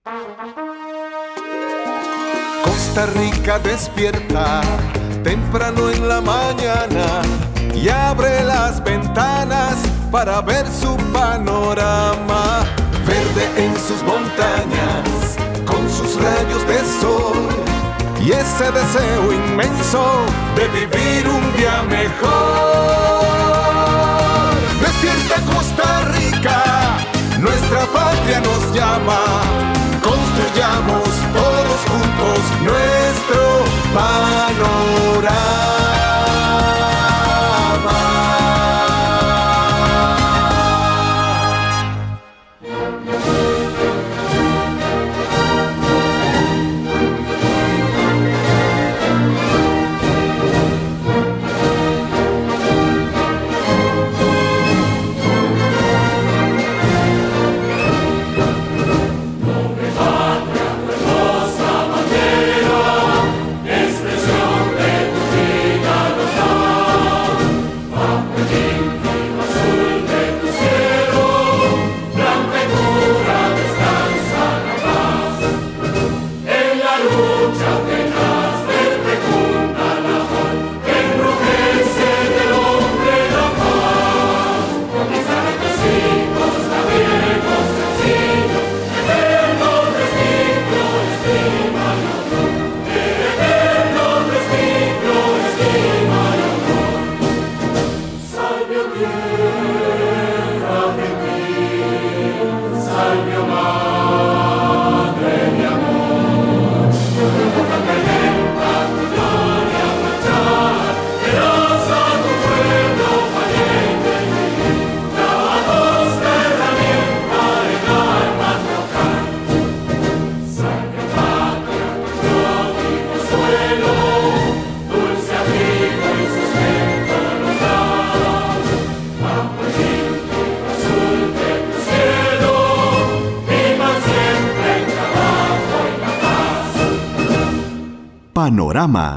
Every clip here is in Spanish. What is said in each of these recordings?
Costa Rica despierta temprano en la mañana y abre las ventanas para ver su panorama. Verde en sus montañas, con sus rayos de sol y ese deseo inmenso de vivir un día mejor. Despierta Costa Rica, nuestra patria nos llama. Construyamos todos juntos nuestro panorama. Panorama.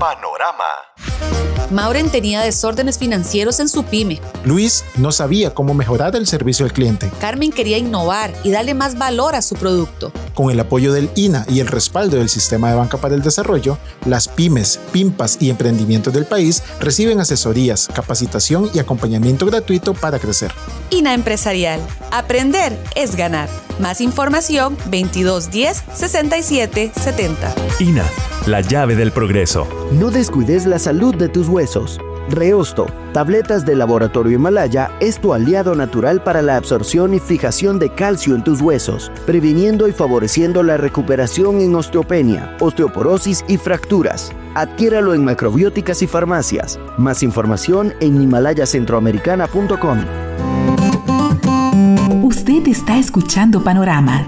Mauren tenía desórdenes financieros en su pyme. Luis no sabía cómo mejorar el servicio al cliente. Carmen quería innovar y darle más valor a su producto. Con el apoyo del INAH y el respaldo del Sistema de Banca para el Desarrollo, las pymes, PYMPAS y emprendimientos del país reciben asesorías, capacitación y acompañamiento gratuito para crecer. INAH Empresarial. Aprender es ganar. Más información 2210 67 70. INAH, la llave del progreso. No descuides la salud de tus huesos. Reosto, tabletas de Laboratorio Himalaya, es tu aliado natural para la absorción y fijación de calcio en tus huesos, previniendo y favoreciendo la recuperación en osteopenia, osteoporosis y fracturas. Adquiéralo en macrobióticas y farmacias. Más información en himalayacentroamericana.com. Usted está escuchando Panorama.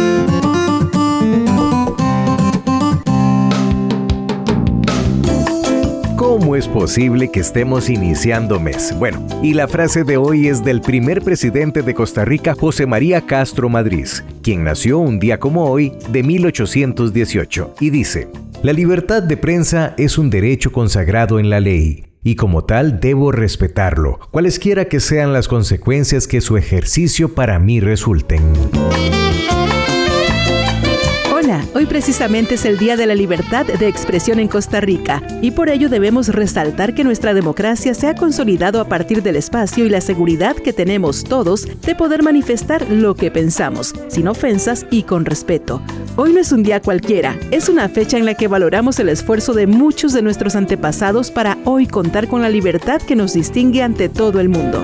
¿Cómo es posible que estemos iniciando mes? Bueno, y la frase de hoy es del primer presidente de Costa Rica, José María Castro Madrid, quien nació un día como hoy de 1818, y dice: la libertad de prensa es un derecho consagrado en la ley, y como tal debo respetarlo, cualesquiera que sean las consecuencias que su ejercicio para mí resulten. Hola, hoy precisamente es el Día de la Libertad de Expresión en Costa Rica y por ello debemos resaltar que nuestra democracia se ha consolidado a partir del espacio y la seguridad que tenemos todos de poder manifestar lo que pensamos, sin ofensas y con respeto. Hoy no es un día cualquiera, es una fecha en la que valoramos el esfuerzo de muchos de nuestros antepasados para hoy contar con la libertad que nos distingue ante todo el mundo.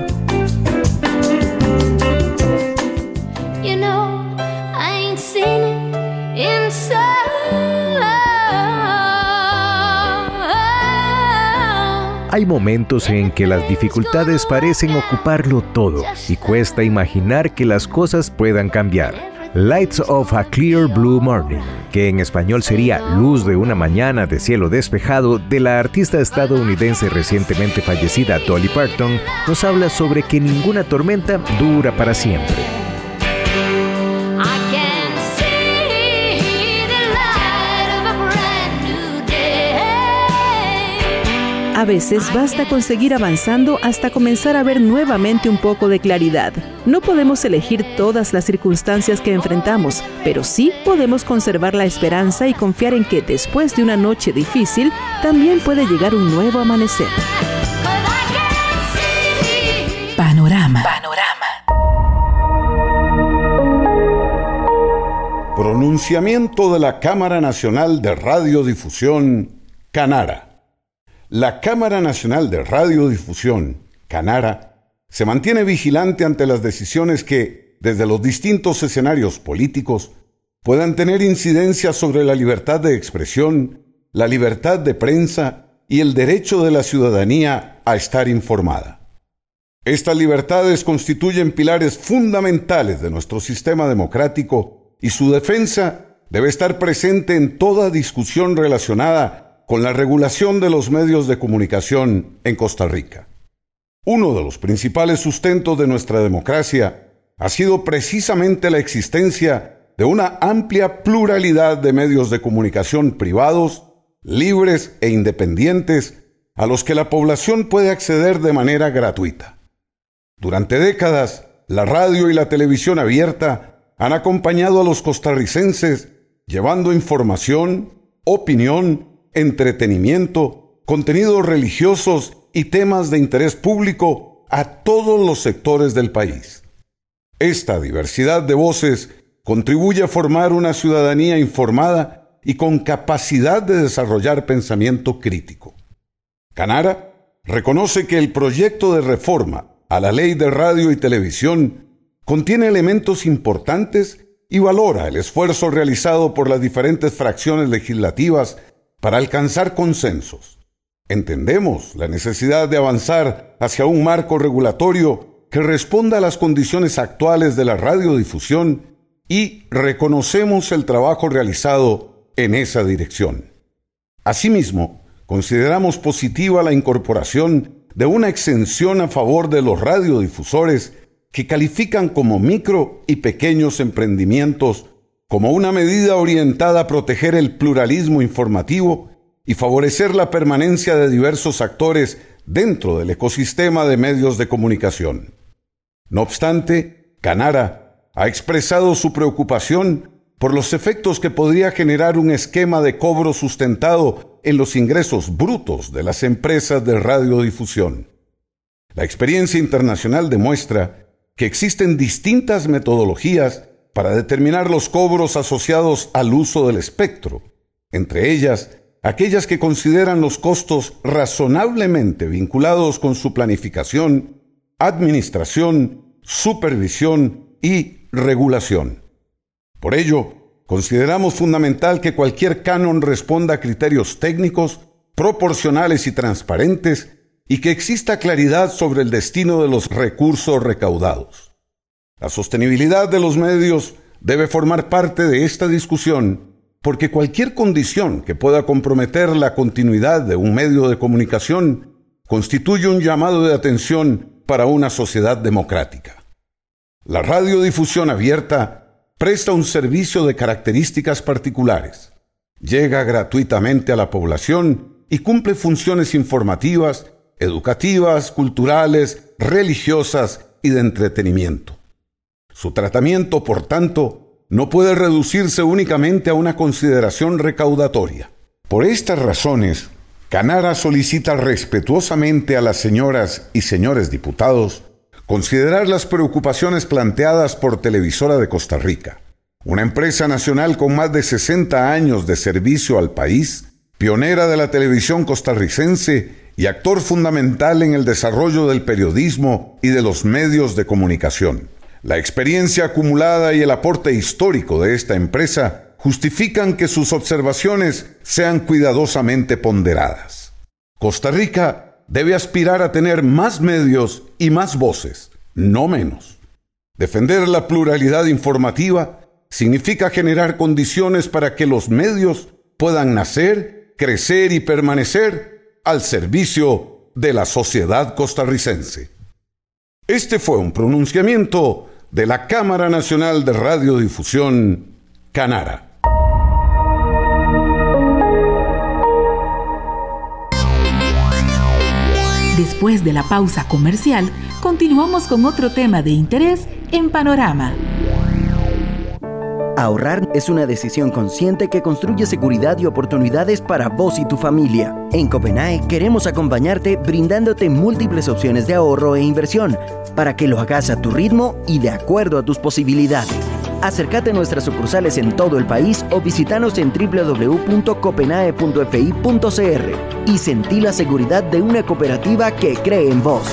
Hay momentos en que las dificultades parecen ocuparlo todo y cuesta imaginar que las cosas puedan cambiar. Lights of a Clear Blue Morning, que en español sería Luz de una mañana de cielo despejado, de la artista estadounidense recientemente fallecida Dolly Parton, nos habla sobre que ninguna tormenta dura para siempre. A veces basta con seguir avanzando hasta comenzar a ver nuevamente un poco de claridad. No podemos elegir todas las circunstancias que enfrentamos, pero sí podemos conservar la esperanza y confiar en que después de una noche difícil, también puede llegar un nuevo amanecer. Panorama. Pronunciamiento de la Cámara Nacional de Radiodifusión, Canara. La Cámara Nacional de Radiodifusión, Canara, se mantiene vigilante ante las decisiones que, desde los distintos escenarios políticos, puedan tener incidencia sobre la libertad de expresión, la libertad de prensa y el derecho de la ciudadanía a estar informada. Estas libertades constituyen pilares fundamentales de nuestro sistema democrático y su defensa debe estar presente en toda discusión relacionada con la regulación de los medios de comunicación en Costa Rica. Uno de los principales sustentos de nuestra democracia ha sido precisamente la existencia de una amplia pluralidad de medios de comunicación privados, libres e independientes, a los que la población puede acceder de manera gratuita. Durante décadas, la radio y la televisión abierta han acompañado a los costarricenses llevando información, opinión, entretenimiento, contenidos religiosos y temas de interés público a todos los sectores del país. Esta diversidad de voces contribuye a formar una ciudadanía informada y con capacidad de desarrollar pensamiento crítico. Canara reconoce que el proyecto de reforma a la Ley de Radio y Televisión contiene elementos importantes y valora el esfuerzo realizado por las diferentes fracciones legislativas para alcanzar consensos. Entendemos la necesidad de avanzar hacia un marco regulatorio que responda a las condiciones actuales de la radiodifusión y reconocemos el trabajo realizado en esa dirección. Asimismo, consideramos positiva la incorporación de una exención a favor de los radiodifusores que califican como micro y pequeños emprendimientos como una medida orientada a proteger el pluralismo informativo y favorecer la permanencia de diversos actores dentro del ecosistema de medios de comunicación. No obstante, Canara ha expresado su preocupación por los efectos que podría generar un esquema de cobro sustentado en los ingresos brutos de las empresas de radiodifusión. La experiencia internacional demuestra que existen distintas metodologías para determinar los cobros asociados al uso del espectro, entre ellas aquellas que consideran los costos razonablemente vinculados con su planificación, administración, supervisión y regulación. Por ello, consideramos fundamental que cualquier canon responda a criterios técnicos, proporcionales y transparentes, y que exista claridad sobre el destino de los recursos recaudados. La sostenibilidad de los medios debe formar parte de esta discusión, porque cualquier condición que pueda comprometer la continuidad de un medio de comunicación constituye un llamado de atención para una sociedad democrática. La radiodifusión abierta presta un servicio de características particulares, llega gratuitamente a la población y cumple funciones informativas, educativas, culturales, religiosas y de entretenimiento. Su tratamiento, por tanto, no puede reducirse únicamente a una consideración recaudatoria. Por estas razones, Canara solicita respetuosamente a las señoras y señores diputados considerar las preocupaciones planteadas por Televisora de Costa Rica, una empresa nacional con más de 60 años de servicio al país, pionera de la televisión costarricense y actor fundamental en el desarrollo del periodismo y de los medios de comunicación. La experiencia acumulada y el aporte histórico de esta empresa justifican que sus observaciones sean cuidadosamente ponderadas. Costa Rica debe aspirar a tener más medios y más voces, no menos. Defender la pluralidad informativa significa generar condiciones para que los medios puedan nacer, crecer y permanecer al servicio de la sociedad costarricense. Este fue un pronunciamiento de la Cámara Nacional de Radiodifusión, Canara. Después de la pausa comercial, continuamos con otro tema de interés en Panorama. Ahorrar es una decisión consciente que construye seguridad y oportunidades para vos y tu familia. En Copenae queremos acompañarte brindándote múltiples opciones de ahorro e inversión para que lo hagas a tu ritmo y de acuerdo a tus posibilidades. Acércate a nuestras sucursales en todo el país o visítanos en www.copenae.fi.cr y sentí la seguridad de una cooperativa que cree en vos.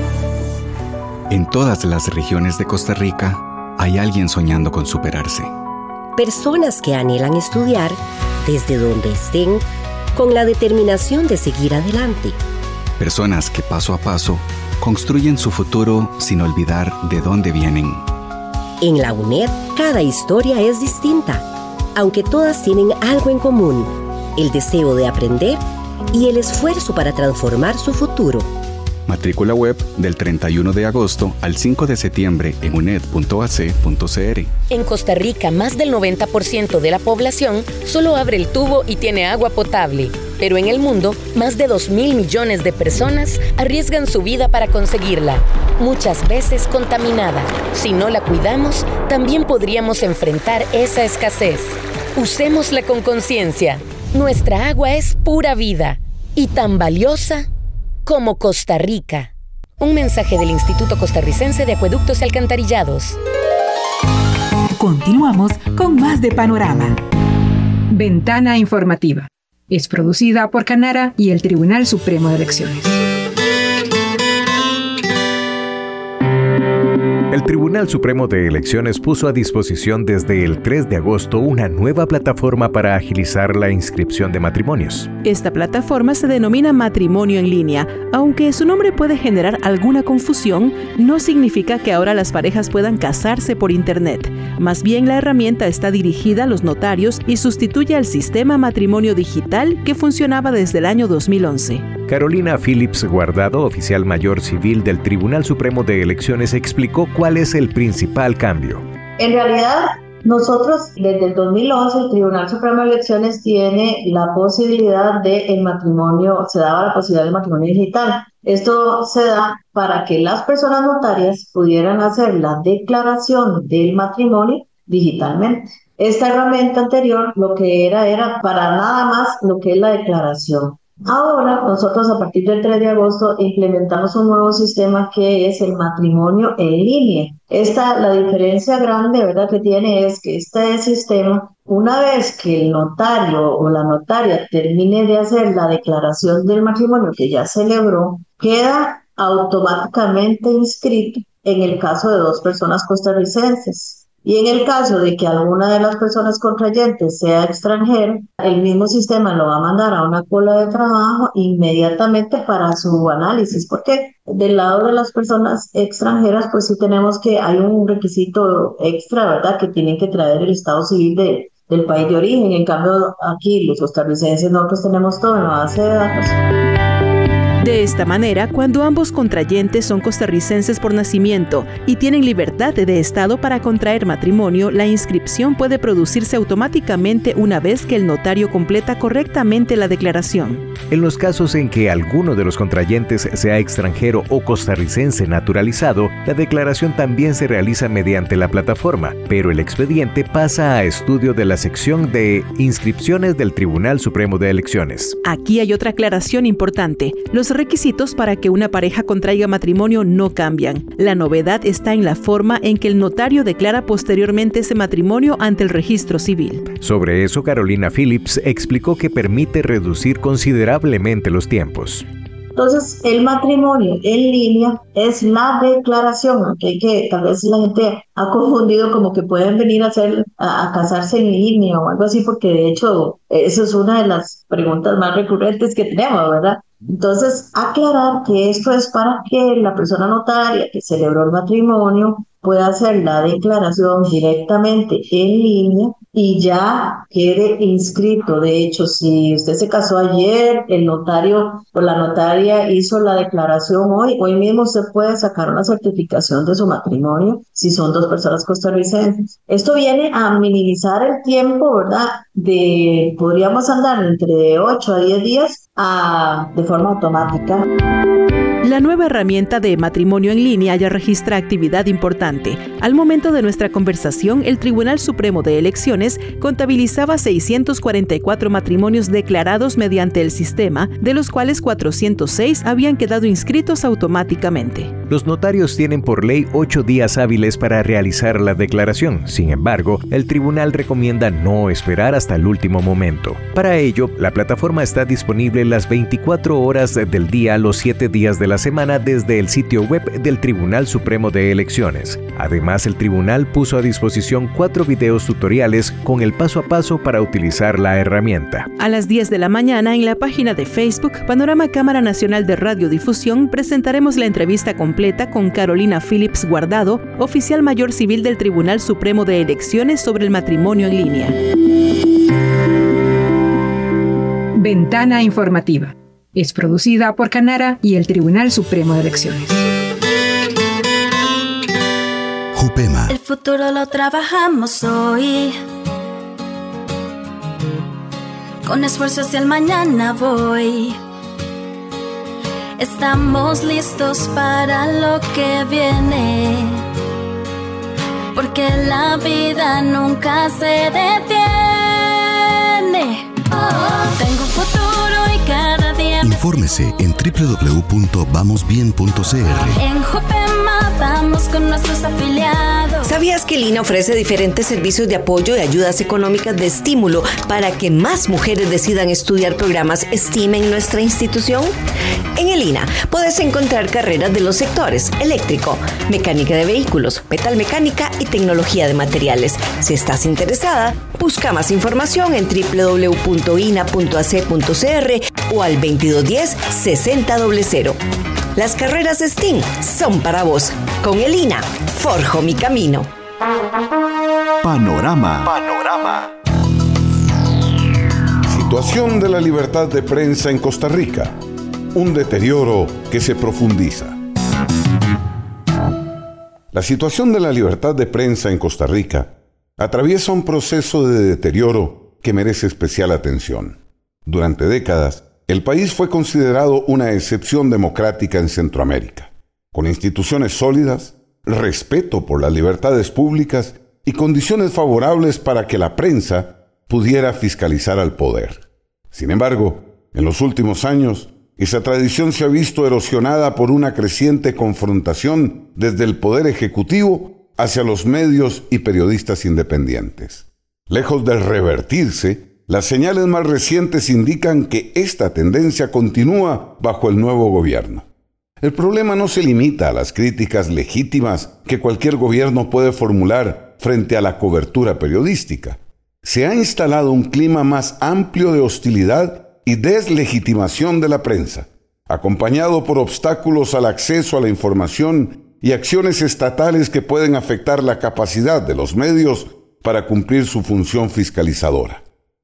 En todas las regiones de Costa Rica hay alguien soñando con superarse. Personas que anhelan estudiar desde donde estén con la determinación de seguir adelante. Personas que paso a paso construyen su futuro sin olvidar de dónde vienen. En la UNED, cada historia es distinta, aunque todas tienen algo en común: el deseo de aprender y el esfuerzo para transformar su futuro. Matrícula web del 31 de agosto al 5 de septiembre en uned.ac.cr. En Costa Rica, más del 90% de la población solo abre el tubo y tiene agua potable. Pero en el mundo, más de 2.000 millones de personas arriesgan su vida para conseguirla, muchas veces contaminada. Si no la cuidamos, también podríamos enfrentar esa escasez. Usémosla con conciencia. Nuestra agua es pura vida y tan valiosa como Costa Rica. Un mensaje del Instituto Costarricense de Acueductos y Alcantarillados. Continuamos con más de Panorama. Ventana informativa. Es producida por Canara y el Tribunal Supremo de Elecciones. El Tribunal Supremo de Elecciones puso a disposición desde el 3 de agosto una nueva plataforma para agilizar la inscripción de matrimonios. Esta plataforma se denomina Matrimonio en Línea. Aunque su nombre puede generar alguna confusión, no significa que ahora las parejas puedan casarse por Internet. Más bien, la herramienta está dirigida a los notarios y sustituye al sistema matrimonio digital que funcionaba desde el año 2011. Carolina Phillips Guardado, oficial mayor civil del Tribunal Supremo de Elecciones, explicó cuál es el principal cambio. En realidad, nosotros desde el 2011 el Tribunal Supremo de Elecciones tiene la posibilidad del matrimonio, se daba la posibilidad del matrimonio digital. Esto se da para que las personas notarias pudieran hacer la declaración del matrimonio digitalmente. Esta herramienta anterior lo que era para nada más lo que es la declaración. Ahora nosotros a partir del 3 de agosto implementamos un nuevo sistema que es el matrimonio en línea. La diferencia grande, ¿verdad?, que tiene es que este sistema, una vez que el notario o la notaria termine de hacer la declaración del matrimonio que ya celebró, queda automáticamente inscrito en el caso de dos personas costarricenses. Y en el caso de que alguna de las personas contrayentes sea extranjera, el mismo sistema lo va a mandar a una cola de trabajo inmediatamente para su análisis, porque del lado de las personas extranjeras, pues sí tenemos que, hay un requisito extra, ¿verdad?, que tienen que traer el estado civil del país de origen. En cambio, aquí los costarricenses nosotros tenemos todo en la base de datos. De esta manera, cuando ambos contrayentes son costarricenses por nacimiento y tienen libertad de estado para contraer matrimonio, la inscripción puede producirse automáticamente una vez que el notario completa correctamente la declaración. En los casos en que alguno de los contrayentes sea extranjero o costarricense naturalizado, la declaración también se realiza mediante la plataforma, pero el expediente pasa a estudio de la sección de inscripciones del Tribunal Supremo de Elecciones. Aquí hay otra aclaración importante. Los requisitos para que una pareja contraiga matrimonio no cambian. La novedad está en la forma en que el notario declara posteriormente ese matrimonio ante el registro civil. Sobre eso, Carolina Phillips explicó que permite reducir considerablemente los tiempos. Entonces, el matrimonio en línea es la declaración, aunque tal vez la gente ha confundido como que pueden venir a casarse en línea o algo así, porque de hecho eso es una de las preguntas más recurrentes que tenemos, ¿verdad? Entonces, aclarar que esto es para que la persona notaria que celebró el matrimonio pueda hacer la declaración directamente en línea y ya quede inscrito. De hecho, si usted se casó ayer, el notario o la notaria hizo la declaración hoy mismo usted puede sacar una certificación de su matrimonio si son dos personas costarricenses. Esto viene a minimizar el tiempo, ¿verdad? Podríamos andar entre 8 a 10 días de forma automática. La nueva herramienta de matrimonio en línea ya registra actividad importante. Al momento de nuestra conversación, el Tribunal Supremo de Elecciones contabilizaba 644 matrimonios declarados mediante el sistema, de los cuales 406 habían quedado inscritos automáticamente. Los notarios tienen por ley 8 días hábiles para realizar la declaración. Sin embargo, el tribunal recomienda no esperar hasta el último momento. Para ello, la plataforma está disponible las 24 horas del día, los 7 días de la semana desde el sitio web del Tribunal Supremo de Elecciones. Además, el tribunal puso a disposición 4 videos tutoriales con el paso a paso para utilizar la herramienta. A las 10 de la mañana, en la página de Facebook Panorama Cámara Nacional de Radiodifusión, presentaremos la entrevista completa con Carolina Phillips Guardado, oficial mayor civil del Tribunal Supremo de Elecciones, sobre el matrimonio en línea. Ventana informativa. Es producida por Canara y el Tribunal Supremo de Elecciones. Jupema. El futuro lo trabajamos hoy. Con esfuerzo hacia el mañana voy. Estamos listos para lo que viene. Porque la vida nunca se detiene. Tengo un futuro y cada día. Infórmese en www.vamosbien.cr. En Jupema vamos con nuestros afiliados. ¿Sabías que el INA ofrece diferentes servicios de apoyo y ayudas económicas de estímulo para que más mujeres decidan estudiar programas STEAM en nuestra institución? En el INA puedes encontrar carreras de los sectores eléctrico, mecánica de vehículos, metalmecánica y tecnología de materiales. Si estás interesada, busca más información en www.ina.ac.cr o al 2210-6000. Las carreras STEAM son para vos. Con el INA, forjo mi camino. Panorama. Situación de la libertad de prensa en Costa Rica. Un deterioro que se profundiza. La situación de la libertad de prensa en Costa Rica atraviesa un proceso de deterioro que merece especial atención. Durante décadas, el país fue considerado una excepción democrática en Centroamérica, con instituciones sólidas, respeto por las libertades públicas y condiciones favorables para que la prensa pudiera fiscalizar al poder. Sin embargo, en los últimos años, esa tradición se ha visto erosionada por una creciente confrontación desde el Poder Ejecutivo hacia los medios y periodistas independientes. Lejos de revertirse, las señales más recientes indican que esta tendencia continúa bajo el nuevo gobierno. El problema no se limita a las críticas legítimas que cualquier gobierno puede formular frente a la cobertura periodística. Se ha instalado un clima más amplio de hostilidad y deslegitimación de la prensa, acompañado por obstáculos al acceso a la información y acciones estatales que pueden afectar la capacidad de los medios para cumplir su función fiscalizadora.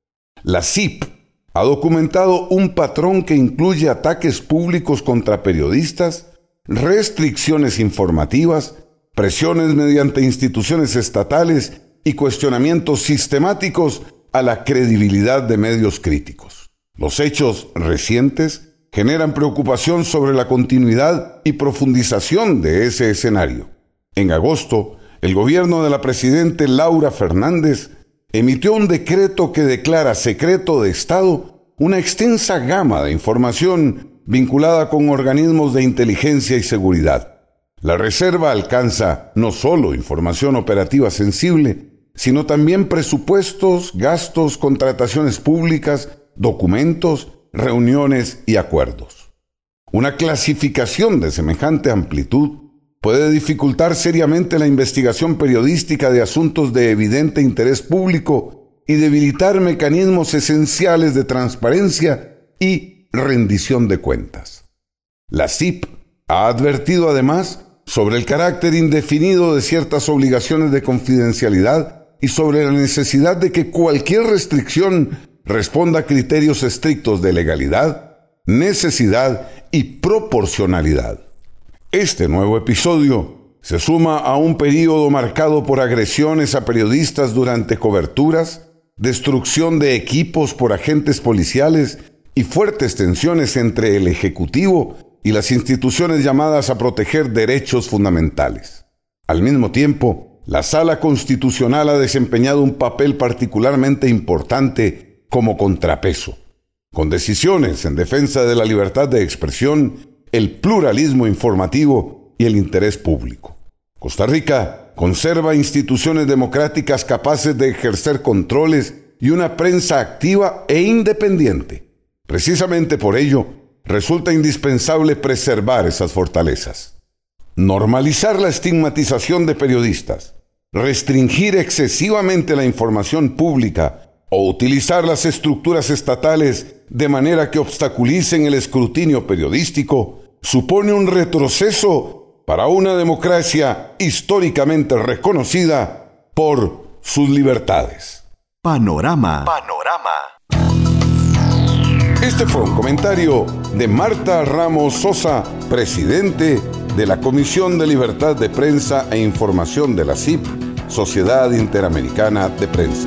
La CIP ha documentado un patrón que incluye ataques públicos contra periodistas, restricciones informativas, presiones mediante instituciones estatales y cuestionamientos sistemáticos a la credibilidad de medios críticos. Los hechos recientes generan preocupación sobre la continuidad y profundización de ese escenario. En agosto, el gobierno de la presidenta Laura Fernández emitió un decreto que declara secreto de Estado una extensa gama de información vinculada con organismos de inteligencia y seguridad. La reserva alcanza no solo información operativa sensible, sino también presupuestos, gastos, contrataciones públicas, documentos, reuniones y acuerdos. Una clasificación de semejante amplitud puede dificultar seriamente la investigación periodística de asuntos de evidente interés público y debilitar mecanismos esenciales de transparencia y rendición de cuentas. La CIP ha advertido además sobre el carácter indefinido de ciertas obligaciones de confidencialidad y sobre la necesidad de que cualquier restricción responda a criterios estrictos de legalidad, necesidad y proporcionalidad. Este nuevo episodio se suma a un período marcado por agresiones a periodistas durante coberturas, destrucción de equipos por agentes policiales y fuertes tensiones entre el Ejecutivo y las instituciones llamadas a proteger derechos fundamentales. Al mismo tiempo, la Sala Constitucional ha desempeñado un papel particularmente importante como contrapeso, con decisiones en defensa de la libertad de expresión, el pluralismo informativo y el interés público. Costa Rica conserva instituciones democráticas capaces de ejercer controles y una prensa activa e independiente. Precisamente por ello, resulta indispensable preservar esas fortalezas. Normalizar la estigmatización de periodistas, restringir excesivamente la información pública o utilizar las estructuras estatales de manera que obstaculicen el escrutinio periodístico supone un retroceso para una democracia históricamente reconocida por sus libertades. Panorama. Este fue un comentario de Marta Ramos Sosa, presidente de la Comisión de Libertad de Prensa e Información de la CIP, Sociedad Interamericana de Prensa.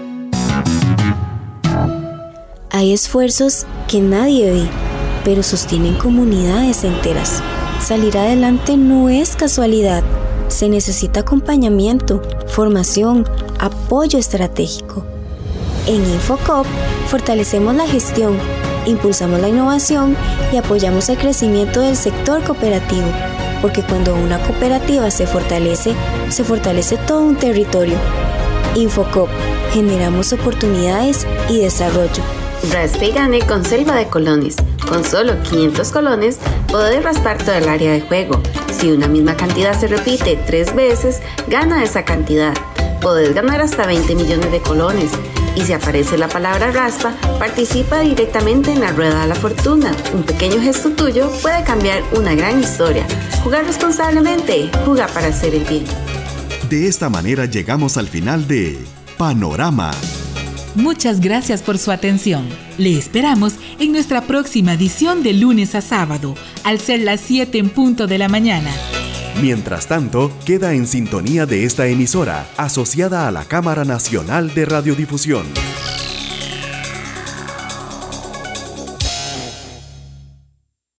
Hay esfuerzos que nadie ve, pero sostienen comunidades enteras. Salir adelante no es casualidad. Se necesita acompañamiento, formación, apoyo estratégico. En Infocop fortalecemos la gestión, impulsamos la innovación y apoyamos el crecimiento del sector cooperativo, porque cuando una cooperativa se fortalece todo un territorio. Infocop, generamos oportunidades y desarrollo. Raspe y gane con Selva de Colones. Con solo 500 colones, podés raspar todo el área de juego. Si una misma cantidad se repite 3 veces, gana esa cantidad. Podés ganar hasta 20 millones de colones. Y si aparece la palabra raspa, participa directamente en la rueda de la fortuna. Un pequeño gesto tuyo puede cambiar una gran historia. Jugar responsablemente, juega para hacer el bien. De esta manera llegamos al final de Panorama. Muchas gracias por su atención. Le esperamos en nuestra próxima edición de lunes a sábado, al ser las 7 en punto de la mañana. Mientras tanto, queda en sintonía de esta emisora, asociada a la Cámara Nacional de Radiodifusión.